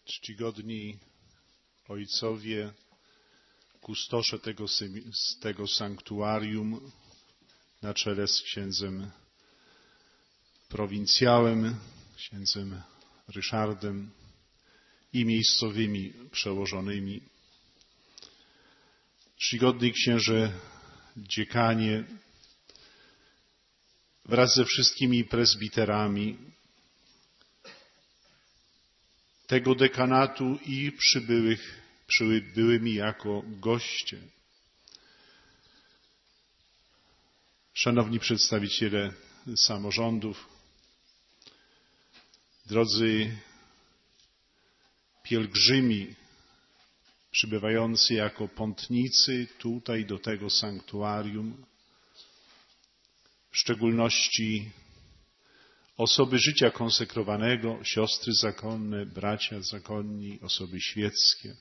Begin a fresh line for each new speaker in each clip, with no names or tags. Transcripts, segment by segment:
Czcigodni ojcowie, kustosze tego sanktuarium na czele z księdzem prowincjałem, księdzem Ryszardem i miejscowymi przełożonymi. Czcigodny księże dziekanie wraz ze wszystkimi prezbiterami tego dekanatu i przybyłymi jako goście. Szanowni przedstawiciele samorządów, drodzy pielgrzymi przybywający jako pątnicy tutaj do tego sanktuarium, w szczególności osoby życia konsekrowanego, siostry zakonne, bracia zakonni, osoby świeckie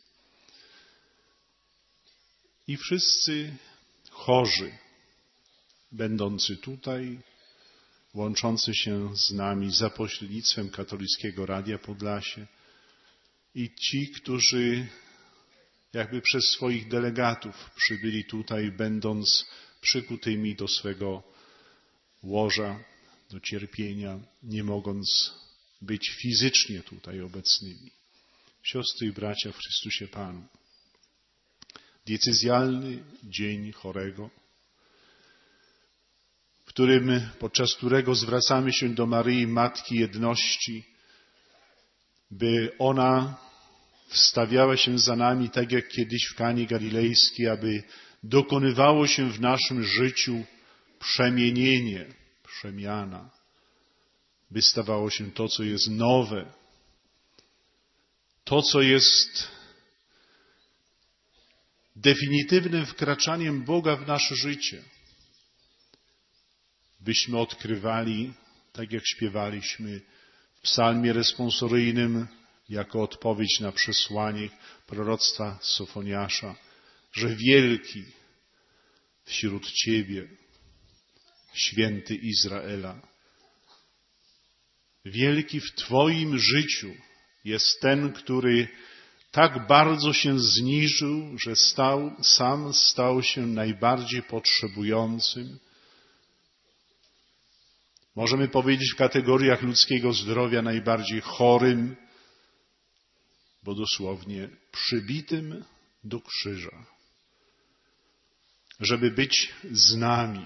i wszyscy chorzy, będący tutaj, łączący się z nami za pośrednictwem Katolickiego Radia Podlasie i ci, którzy jakby przez swoich delegatów przybyli tutaj, będąc przykutymi do swego łoża, do cierpienia, nie mogąc być fizycznie tutaj obecnymi. Siostry i bracia w Chrystusie Panu. Diecezjalny Dzień Chorego, podczas którego zwracamy się do Maryi, Matki Jedności, by ona wstawiała się za nami, tak jak kiedyś w Kanie Galilejskiej, aby dokonywało się w naszym życiu przemienienie, przemiana, by stawało się to, co jest nowe, to, co jest definitywnym wkraczaniem Boga w nasze życie. Byśmy odkrywali, tak jak śpiewaliśmy w psalmie responsoryjnym, jako odpowiedź na przesłanie proroctwa Sofoniasza, że wielki wśród Ciebie, święty Izraela, wielki w Twoim życiu jest ten, który tak bardzo się zniżył, że sam stał się najbardziej potrzebującym. Możemy powiedzieć w kategoriach ludzkiego zdrowia najbardziej chorym, bo dosłownie przybitym do krzyża, żeby być z nami.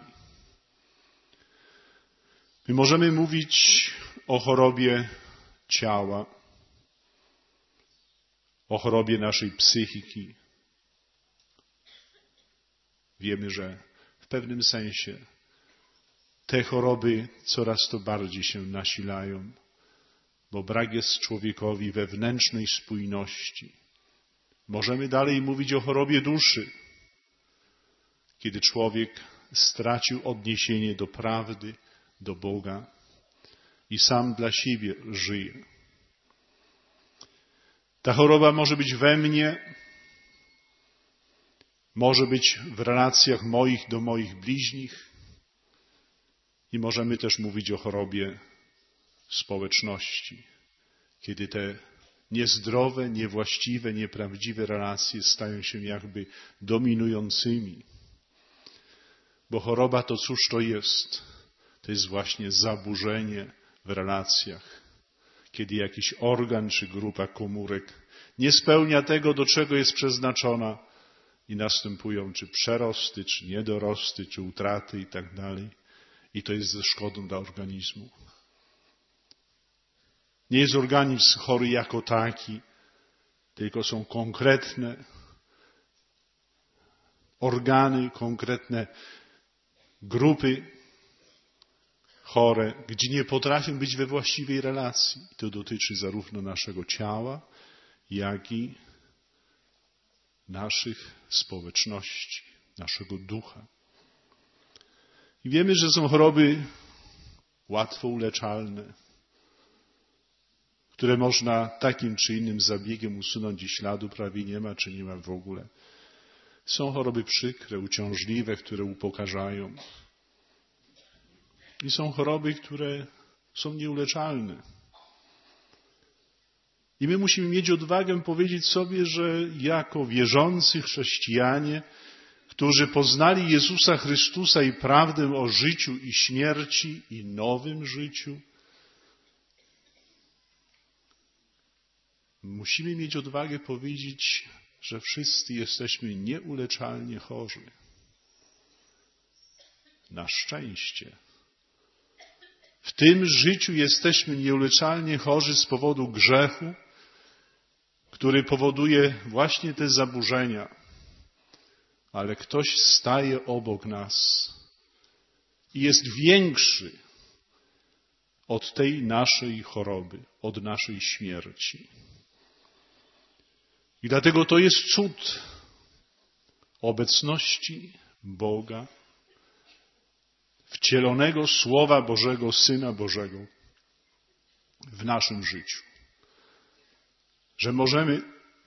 My możemy mówić o chorobie ciała, o chorobie naszej psychiki. Wiemy, że w pewnym sensie te choroby coraz to bardziej się nasilają, bo brak jest człowiekowi wewnętrznej spójności. Możemy dalej mówić o chorobie duszy, kiedy człowiek stracił odniesienie do prawdy, do Boga i sam dla siebie żyje. Ta choroba może być we mnie, może być w relacjach moich do moich bliźnich i możemy też mówić o chorobie społeczności, kiedy te niezdrowe, niewłaściwe, nieprawdziwe relacje stają się jakby dominującymi. Bo choroba to cóż to jest? To jest właśnie zaburzenie w relacjach, kiedy jakiś organ czy grupa komórek nie spełnia tego, do czego jest przeznaczona i następują czy przerosty, czy niedorosty, czy utraty i tak dalej. I to jest ze szkodą dla organizmu. Nie jest organizm chory jako taki, tylko są konkretne organy, konkretne grupy chore, gdzie nie potrafią być we właściwej relacji. To dotyczy zarówno naszego ciała, jak i naszych społeczności, naszego ducha. I wiemy, że są choroby łatwo uleczalne, które można takim czy innym zabiegiem usunąć i śladu prawie nie ma, czy nie ma w ogóle. Są choroby przykre, uciążliwe, które upokarzają. I są choroby, które są nieuleczalne. I my musimy mieć odwagę powiedzieć sobie, że jako wierzący chrześcijanie, którzy poznali Jezusa Chrystusa i prawdę o życiu i śmierci i nowym życiu, musimy mieć odwagę powiedzieć, że wszyscy jesteśmy nieuleczalnie chorzy. Na szczęście. W tym życiu jesteśmy nieuleczalnie chorzy z powodu grzechu, który powoduje właśnie te zaburzenia. Ale ktoś staje obok nas i jest większy od tej naszej choroby, od naszej śmierci. I dlatego to jest cud obecności Boga, wcielonego Słowa Bożego, Syna Bożego w naszym życiu. Że możemy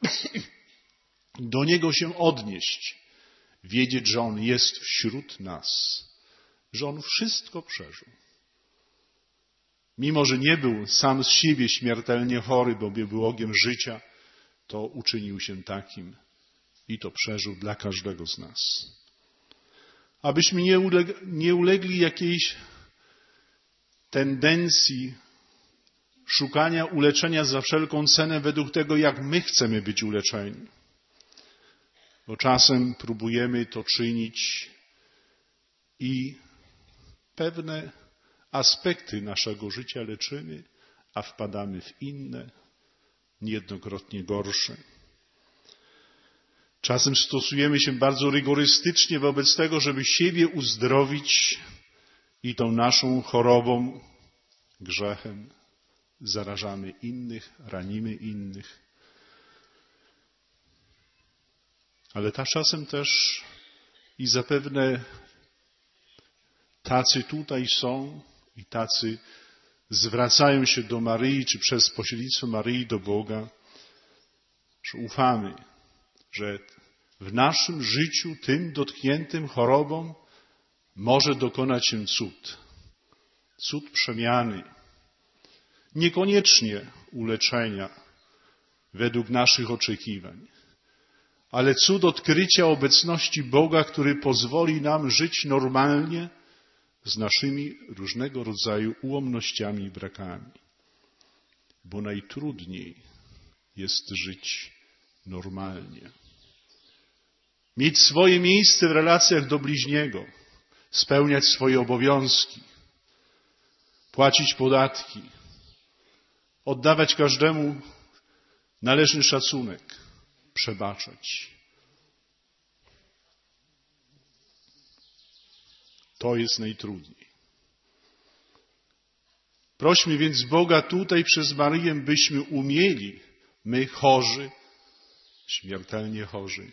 do Niego się odnieść, wiedzieć, że On jest wśród nas, że On wszystko przeżył. Mimo że nie był sam z siebie śmiertelnie chory, bo był Bogiem życia, to uczynił się takim i to przeżył dla każdego z nas. Abyśmy nie ulegli jakiejś tendencji szukania uleczenia za wszelką cenę według tego, jak my chcemy być uleczeni. Bo czasem próbujemy to czynić i pewne aspekty naszego życia leczymy, a wpadamy w inne, niejednokrotnie gorsze. Czasem stosujemy się bardzo rygorystycznie wobec tego, żeby siebie uzdrowić i tą naszą chorobą, grzechem zarażamy innych, ranimy innych. Ale czasem też i zapewne tacy tutaj są i tacy zwracają się do Maryi, czy przez pośrednictwo Maryi do Boga, że ufamy, że w naszym życiu tym dotkniętym chorobą może dokonać się cud. Cud przemiany. Niekoniecznie uleczenia według naszych oczekiwań, ale cud odkrycia obecności Boga, który pozwoli nam żyć normalnie z naszymi różnego rodzaju ułomnościami i brakami. Bo najtrudniej jest żyć normalnie. Mieć swoje miejsce w relacjach do bliźniego, spełniać swoje obowiązki, płacić podatki, oddawać każdemu należny szacunek, przebaczać. To jest najtrudniej. Prośmy więc Boga tutaj przez Maryję, byśmy umieli, my chorzy, śmiertelnie chorzy,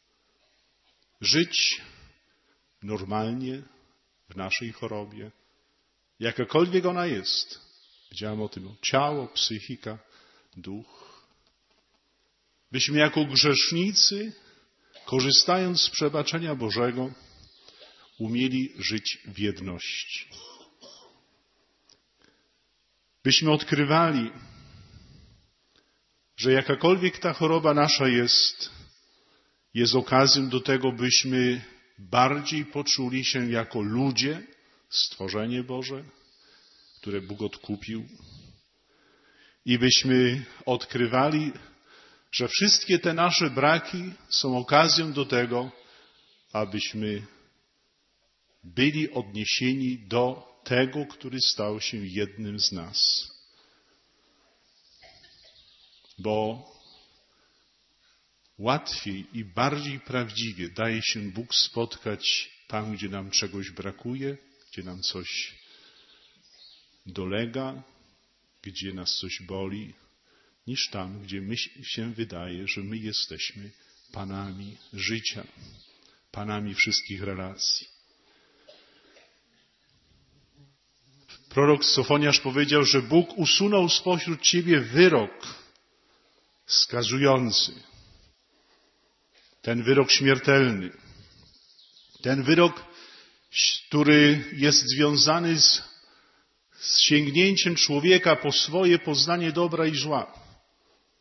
żyć normalnie w naszej chorobie, jakakolwiek ona jest. Powiedziałem o tym, ciało, psychika, duch. Byśmy jako grzesznicy, korzystając z przebaczenia Bożego, umieli żyć w jedności. Byśmy odkrywali, że jakakolwiek ta choroba nasza jest okazją do tego, byśmy bardziej poczuli się jako ludzie, stworzenie Boże, które Bóg odkupił, i byśmy odkrywali, że wszystkie te nasze braki są okazją do tego, abyśmy byli odniesieni do tego, który stał się jednym z nas. Bo łatwiej i bardziej prawdziwie daje się Bóg spotkać tam, gdzie nam czegoś brakuje, gdzie nam coś dolega, gdzie nas coś boli, niż tam, gdzie się wydaje, że my jesteśmy panami życia, panami wszystkich relacji. Prorok Sofoniasz powiedział, że Bóg usunął spośród ciebie wyrok skazujący. Ten wyrok śmiertelny. Ten wyrok, który jest związany z sięgnięciem człowieka po swoje poznanie dobra i zła.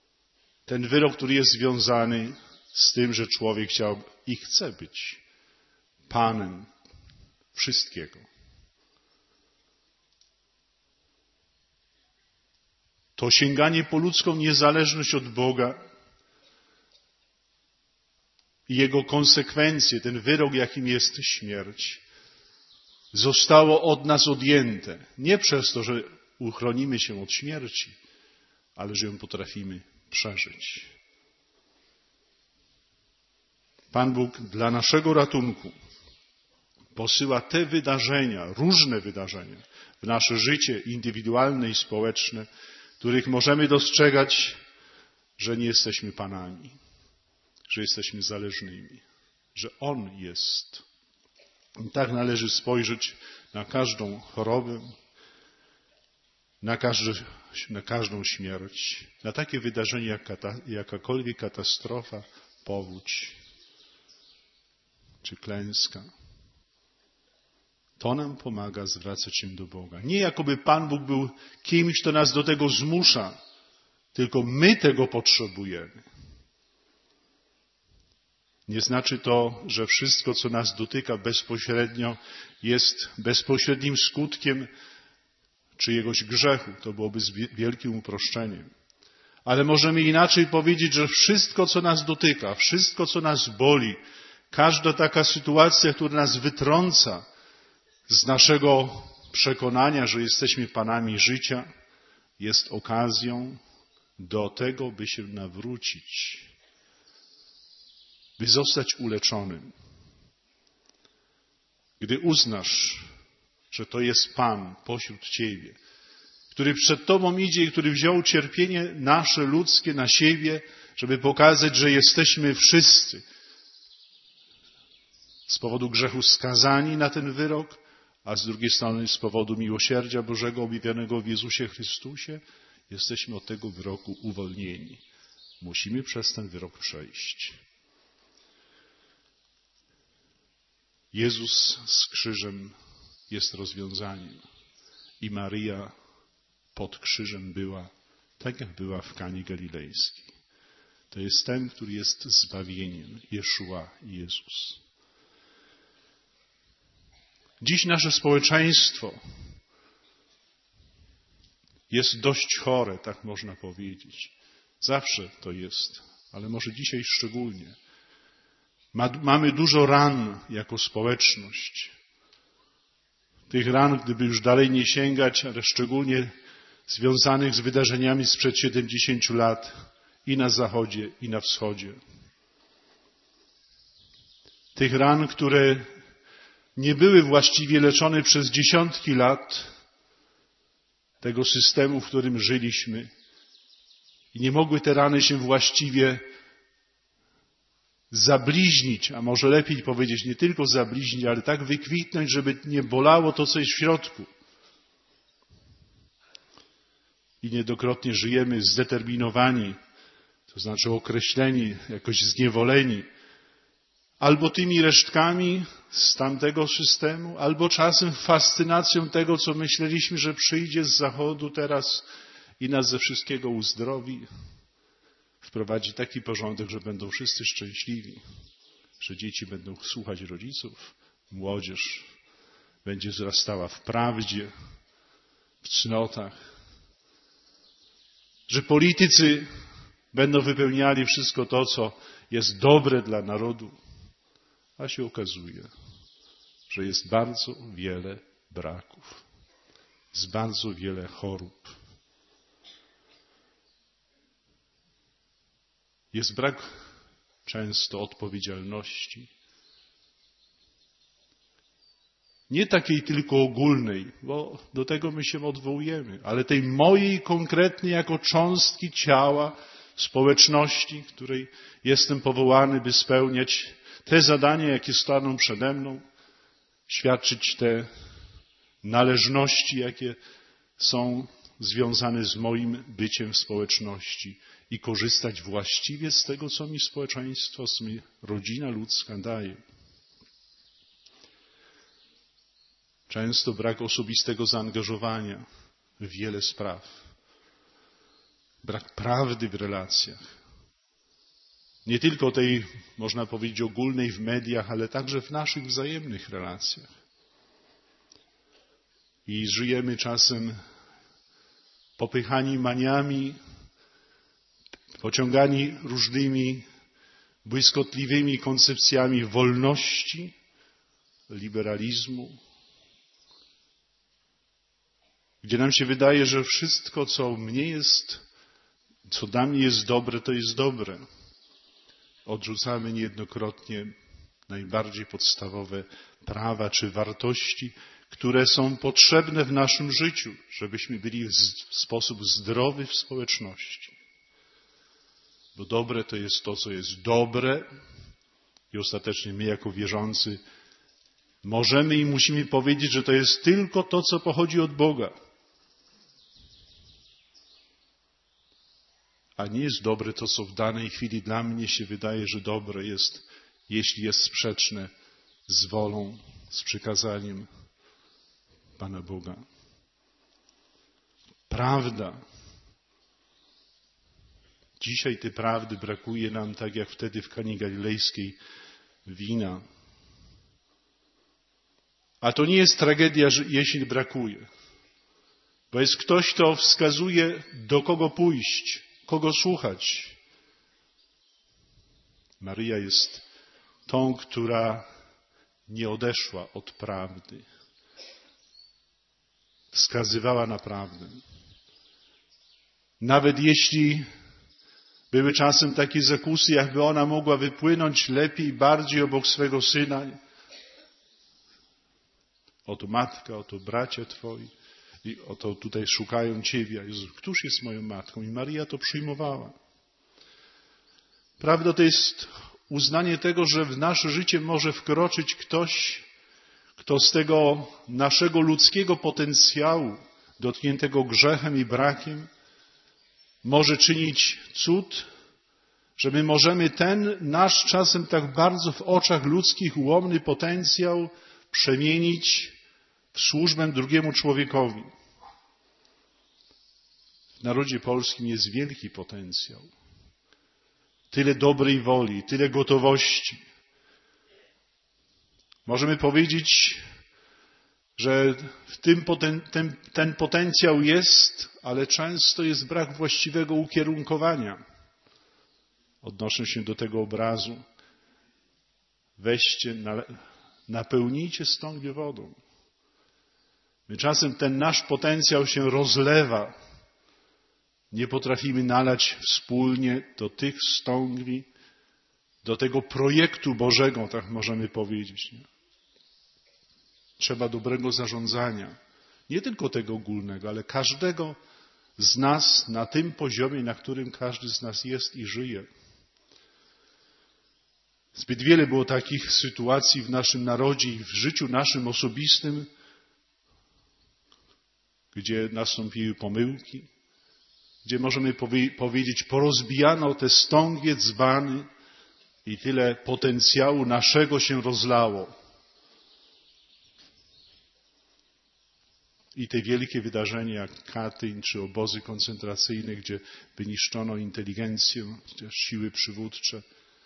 Ten wyrok, który jest związany z tym, że człowiek chciał i chce być Panem wszystkiego. To sięganie po ludzką niezależność od Boga i jego konsekwencje, ten wyrok, jakim jest śmierć, zostało od nas odjęte. Nie przez to, że uchronimy się od śmierci, ale że ją potrafimy przeżyć. Pan Bóg dla naszego ratunku posyła te wydarzenia, różne wydarzenia w nasze życie indywidualne i społeczne, których możemy dostrzegać, że nie jesteśmy Panami, że jesteśmy zależnymi, że On jest. I tak należy spojrzeć na każdą chorobę, na każdą śmierć, na takie wydarzenie jak jakakolwiek katastrofa, powódź czy klęska. To nam pomaga zwracać się do Boga. Nie jakoby Pan Bóg był kimś, kto nas do tego zmusza, tylko my tego potrzebujemy. Nie znaczy to, że wszystko, co nas dotyka bezpośrednio, jest bezpośrednim skutkiem czyjegoś grzechu. To byłoby wielkim uproszczeniem. Ale możemy inaczej powiedzieć, że wszystko, co nas dotyka, wszystko, co nas boli, każda taka sytuacja, która nas wytrąca z naszego przekonania, że jesteśmy Panami życia, jest okazją do tego, by się nawrócić, by zostać uleczonym. Gdy uznasz, że to jest Pan pośród Ciebie, który przed Tobą idzie i który wziął cierpienie nasze, ludzkie na siebie, żeby pokazać, że jesteśmy wszyscy z powodu grzechu skazani na ten wyrok, a z drugiej strony z powodu miłosierdzia Bożego objawionego w Jezusie Chrystusie, jesteśmy od tego wyroku uwolnieni. Musimy przez ten wyrok przejść. Jezus z krzyżem jest rozwiązaniem i Maryja pod krzyżem była, tak jak była w Kanie Galilejskiej. To jest ten, który jest zbawieniem, Jeszua, Jezus. Dziś nasze społeczeństwo jest dość chore, tak można powiedzieć. Zawsze to jest, ale może dzisiaj szczególnie. Mamy dużo ran jako społeczność. Tych ran, gdyby już dalej nie sięgać, ale szczególnie związanych z wydarzeniami sprzed 70 lat i na Zachodzie, i na Wschodzie. Tych ran, które nie były właściwie leczone przez dziesiątki lat tego systemu, w którym żyliśmy. I nie mogły te rany się właściwie zabliźnić, a może lepiej powiedzieć, nie tylko zabliźnić, ale tak wykwitnąć, żeby nie bolało to, co jest w środku. I niejednokrotnie żyjemy zdeterminowani, to znaczy określeni, jakoś zniewoleni, albo tymi resztkami z tamtego systemu, albo czasem fascynacją tego, co myśleliśmy, że przyjdzie z Zachodu teraz i nas ze wszystkiego uzdrowi. Wprowadzi taki porządek, że będą wszyscy szczęśliwi, że dzieci będą słuchać rodziców, młodzież będzie wzrastała w prawdzie, w cnotach, że politycy będą wypełniali wszystko to, co jest dobre dla narodu. A się okazuje, że jest bardzo wiele braków, jest bardzo wiele chorób. Jest brak często odpowiedzialności. Nie takiej tylko ogólnej, bo do tego my się odwołujemy, ale tej mojej konkretnej jako cząstki ciała, społeczności, której jestem powołany, by spełniać te zadania, jakie staną przede mną, świadczyć te należności, jakie są związane z moim byciem w społeczności i korzystać właściwie z tego, co mi społeczeństwo, co mi rodzina ludzka daje. Często brak osobistego zaangażowania w wiele spraw. Brak prawdy w relacjach. Nie tylko tej, można powiedzieć, ogólnej w mediach, ale także w naszych wzajemnych relacjach. I żyjemy czasem popychani maniami, pociągani różnymi błyskotliwymi koncepcjami wolności, liberalizmu, gdzie nam się wydaje, że wszystko, co dla mnie jest dobre, to jest dobre. Odrzucamy niejednokrotnie najbardziej podstawowe prawa czy wartości, które są potrzebne w naszym życiu, żebyśmy byli w sposób zdrowy w społeczności. Bo dobre to jest to, co jest dobre i ostatecznie my jako wierzący możemy i musimy powiedzieć, że to jest tylko to, co pochodzi od Boga. A nie jest dobre to, co w danej chwili dla mnie się wydaje, że dobre jest, jeśli jest sprzeczne z wolą, z przykazaniem Pana Boga. Prawda. Dzisiaj tej prawdy brakuje nam, tak jak wtedy w Kanie Galilejskiej, wina. A to nie jest tragedia, jeśli brakuje. Bo jest ktoś, kto wskazuje, do kogo pójść, kogo słuchać. Maryja jest tą, która nie odeszła od prawdy. Wskazywała na prawdę. Nawet jeśli były czasem takie zakusy, jakby ona mogła wypłynąć lepiej, bardziej obok swego syna. Oto matka, oto bracia twoi. I oto tutaj szukają Ciebie. Jezu, któż jest moją matką? I Maryja to przyjmowała. Prawda to jest uznanie tego, że w nasze życie może wkroczyć ktoś, kto z tego naszego ludzkiego potencjału, dotkniętego grzechem i brakiem, może czynić cud, że my możemy ten nasz czasem tak bardzo w oczach ludzkich ułomny potencjał przemienić w służbę drugiemu człowiekowi. W narodzie polskim jest wielki potencjał. Tyle dobrej woli, tyle gotowości. Możemy powiedzieć, że w tym ten potencjał jest, ale często jest brak właściwego ukierunkowania. Odnoszę się do tego obrazu. Weźcie, napełnijcie stągwie wodą. My czasem ten nasz potencjał się rozlewa. Nie potrafimy nalać wspólnie do tych stągwi, do tego projektu Bożego, tak możemy powiedzieć. Nie? Trzeba dobrego zarządzania. Nie tylko tego ogólnego, ale każdego z nas na tym poziomie, na którym każdy z nas jest i żyje. Zbyt wiele było takich sytuacji w naszym narodzie i w życiu naszym osobistym, gdzie nastąpiły pomyłki, gdzie możemy powiedzieć, porozbijano te stągwie, dzbany i tyle potencjału naszego się rozlało. I te wielkie wydarzenia jak Katyń czy obozy koncentracyjne, gdzie wyniszczono inteligencję, siły przywódcze.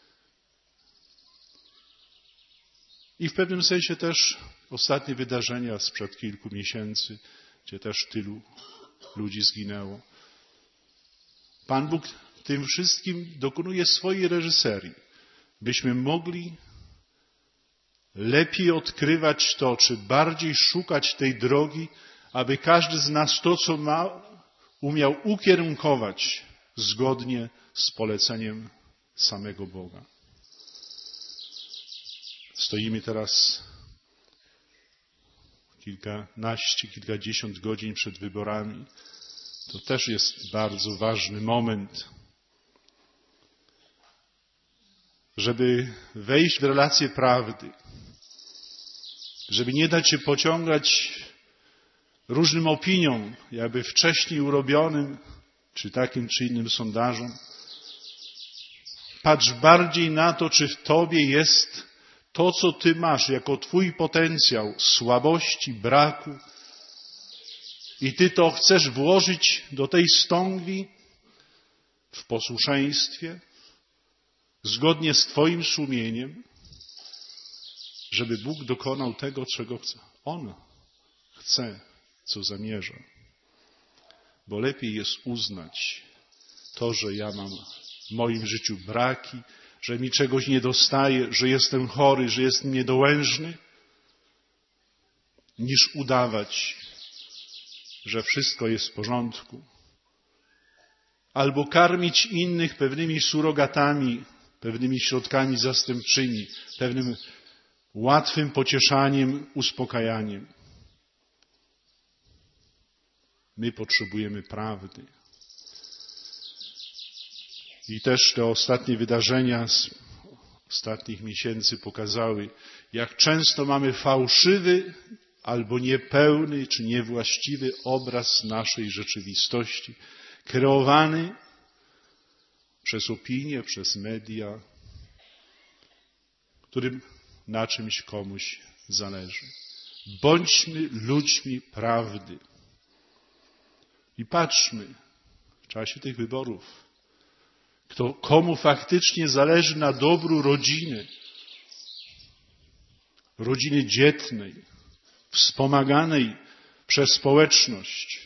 I w pewnym sensie też ostatnie wydarzenia sprzed kilku miesięcy, gdzie też tylu ludzi zginęło. Pan Bóg tym wszystkim dokonuje swojej reżyserii, byśmy mogli lepiej odkrywać to, czy bardziej szukać tej drogi, aby każdy z nas to, co ma, umiał ukierunkować zgodnie z poleceniem samego Boga. Stoimy teraz kilkanaście, kilkadziesiąt godzin przed wyborami. To też jest bardzo ważny moment, żeby wejść w relację prawdy, żeby nie dać się pociągać różnym opiniom, jakby wcześniej urobionym, czy takim, czy innym sondażom. Patrz bardziej na to, czy w tobie jest to, co ty masz jako twój potencjał słabości, braku i ty to chcesz włożyć do tej stągwi w posłuszeństwie, zgodnie z Twoim sumieniem, żeby Bóg dokonał tego, czego chce. On chce, co zamierza. Bo lepiej jest uznać to, że ja mam w moim życiu braki, że mi czegoś nie dostaje, że jestem chory, że jestem niedołężny, niż udawać, że wszystko jest w porządku. Albo karmić innych pewnymi surogatami, pewnymi środkami zastępczymi, pewnym łatwym pocieszaniem, uspokajaniem. My potrzebujemy prawdy. I też te ostatnie wydarzenia z ostatnich miesięcy pokazały, jak często mamy fałszywy albo niepełny czy niewłaściwy obraz naszej rzeczywistości, kreowany przez opinię, przez media, którym na czymś komuś zależy. Bądźmy ludźmi prawdy. I patrzmy w czasie tych wyborów, komu faktycznie zależy na dobru rodziny dzietnej, wspomaganej przez społeczność.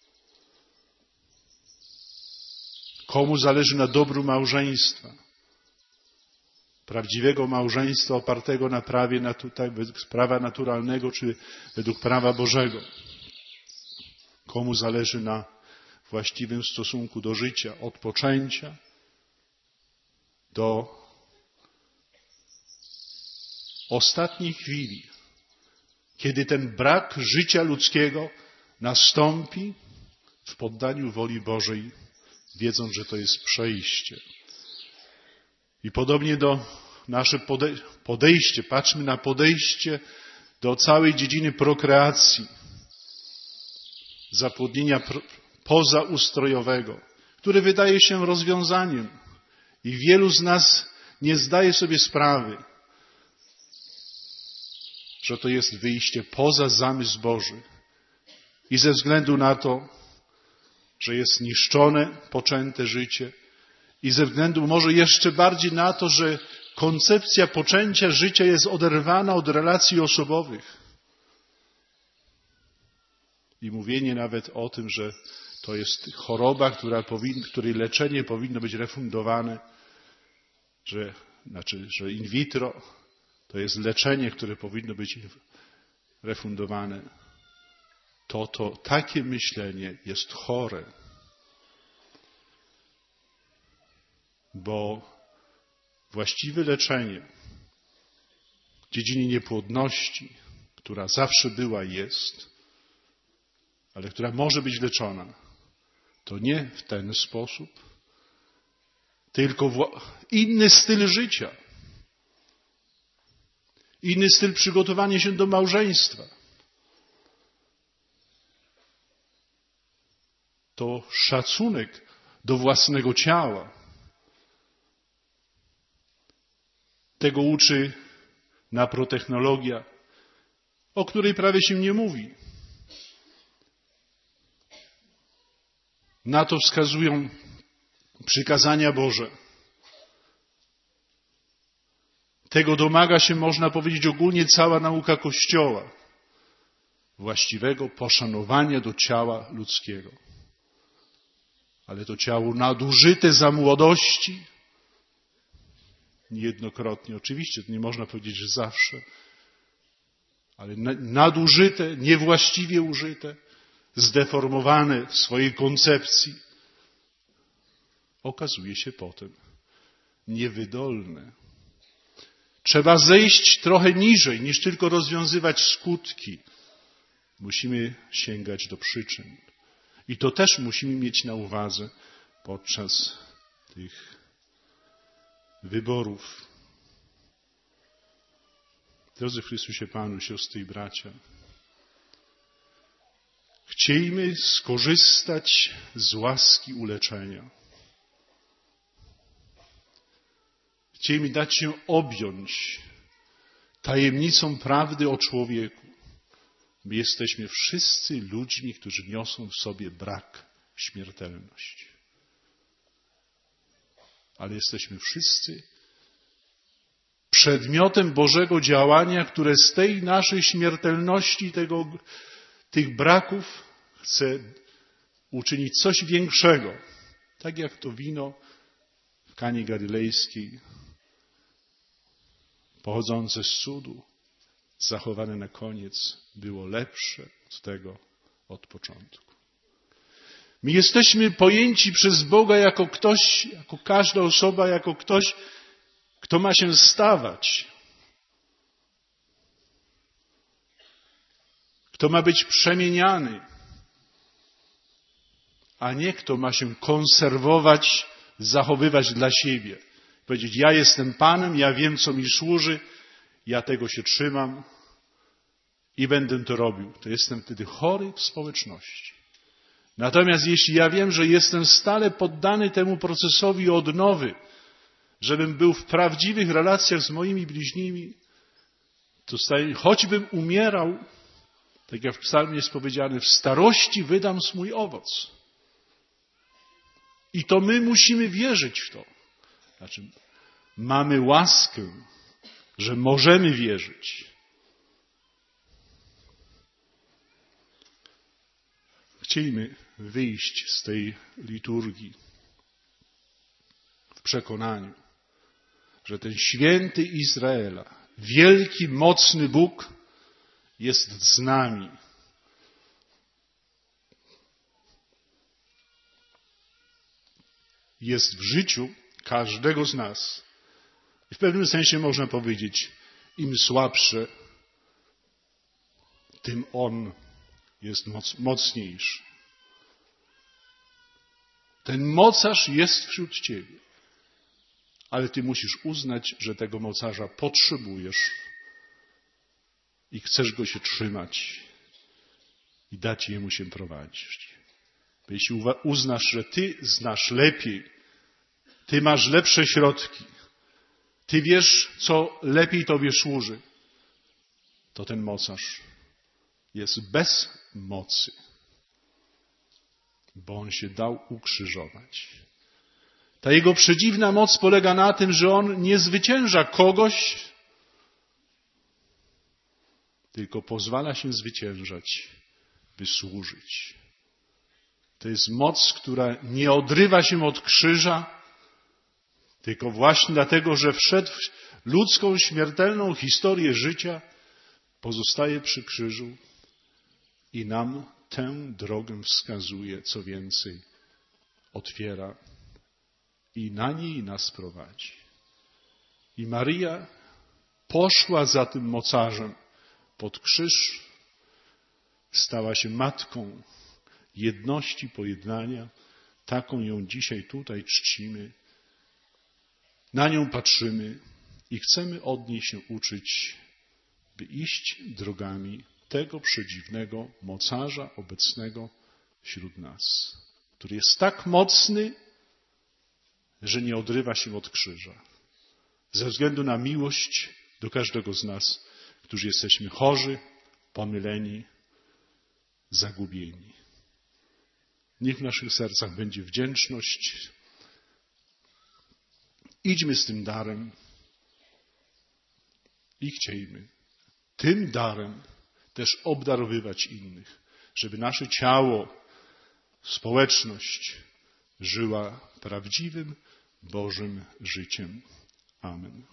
Komu zależy na dobru małżeństwa, prawdziwego małżeństwa opartego na prawie według prawa naturalnego czy według prawa Bożego. Komu zależy na właściwym stosunku do życia, od poczęcia do ostatniej chwili, kiedy ten brak życia ludzkiego nastąpi w poddaniu woli Bożej, wiedząc, że to jest przejście. I podobnie do nasze podejście, patrzmy na podejście do całej dziedziny prokreacji, zapłodnienia pozaustrojowego, które wydaje się rozwiązaniem. I wielu z nas nie zdaje sobie sprawy, że to jest wyjście poza zamysł Boży. I ze względu na to, że jest niszczone, poczęte życie i ze względu może jeszcze bardziej na to, że koncepcja poczęcia życia jest oderwana od relacji osobowych. I mówienie nawet o tym, że to jest choroba, której leczenie powinno być refundowane, że in vitro to jest leczenie, które powinno być refundowane. To takie myślenie jest chore. Bo właściwe leczenie w dziedzinie niepłodności, która zawsze była i jest, ale która może być leczona, to nie w ten sposób, tylko inny styl życia, inny styl przygotowania się do małżeństwa. To szacunek do własnego ciała. Tego uczy naprotechnologia, o której prawie się nie mówi. Na to wskazują przykazania Boże. Tego domaga się, można powiedzieć, ogólnie cała nauka Kościoła. Właściwego poszanowania do ciała ludzkiego. Ale to ciało nadużyte za młodości, niejednokrotnie, oczywiście, to nie można powiedzieć, że zawsze, ale nadużyte, niewłaściwie użyte, zdeformowane w swojej koncepcji, okazuje się potem niewydolne. Trzeba zejść trochę niżej, niż tylko rozwiązywać skutki. Musimy sięgać do przyczyn. I to też musimy mieć na uwadze podczas tych wyborów. Drodzy w Chrystusie Panu, siostry i bracia, chciejmy skorzystać z łaski uleczenia. Chciejmy dać się objąć tajemnicą prawdy o człowieku. My jesteśmy wszyscy ludźmi, którzy niosą w sobie brak, śmiertelność. Ale jesteśmy wszyscy przedmiotem Bożego działania, które z tej naszej śmiertelności, tych braków chce uczynić coś większego. Tak jak to wino w Kanie Galilejskiej, pochodzące z cudu, zachowane na koniec, było lepsze od tego od początku. My jesteśmy pojęci przez Boga jako ktoś, jako każda osoba, jako ktoś, kto ma się stawać, kto ma być przemieniany, a nie kto ma się konserwować, zachowywać dla siebie. Powiedzieć, ja jestem Panem, ja wiem, co mi służy, ja tego się trzymam i będę to robił. To jestem wtedy chory w społeczności. Natomiast jeśli ja wiem, że jestem stale poddany temu procesowi odnowy, żebym był w prawdziwych relacjach z moimi bliźnimi, to choćbym umierał, tak jak w psalmie jest powiedziane, w starości wydam swój owoc. I to my musimy wierzyć w to. Znaczy, mamy łaskę, że możemy wierzyć. Chcielibyśmy wyjść z tej liturgii w przekonaniu, że ten święty Izraela, wielki, mocny Bóg jest z nami. Jest w życiu każdego z nas. I w pewnym sensie można powiedzieć, im słabsze, tym On jest mocniejszy. Ten mocarz jest wśród ciebie, ale ty musisz uznać, że tego mocarza potrzebujesz i chcesz go się trzymać i dać jemu się prowadzić. Bo jeśli uznasz, że ty znasz lepiej, ty masz lepsze środki, ty wiesz, co lepiej tobie służy, to ten mocarz jest bez mocy, bo on się dał ukrzyżować. Ta jego przedziwna moc polega na tym, że on nie zwycięża kogoś, tylko pozwala się zwyciężać, by służyć. To jest moc, która nie odrywa się od krzyża, tylko właśnie dlatego, że wszedł w ludzką, śmiertelną historię życia, pozostaje przy krzyżu i nam tę drogę wskazuje, co więcej, otwiera i na niej nas prowadzi. I Maryja poszła za tym mocarzem pod krzyż, stała się matką jedności, pojednania. Taką ją dzisiaj tutaj czcimy. Na nią patrzymy i chcemy od niej się uczyć, by iść drogami tego przedziwnego mocarza obecnego wśród nas, który jest tak mocny, że nie odrywa się od krzyża. Ze względu na miłość do każdego z nas, którzy jesteśmy chorzy, pomyleni, zagubieni. Niech w naszych sercach będzie wdzięczność. Idźmy z tym darem i chciejmy tym darem też obdarowywać innych, żeby nasze ciało, społeczność żyła prawdziwym Bożym życiem. Amen.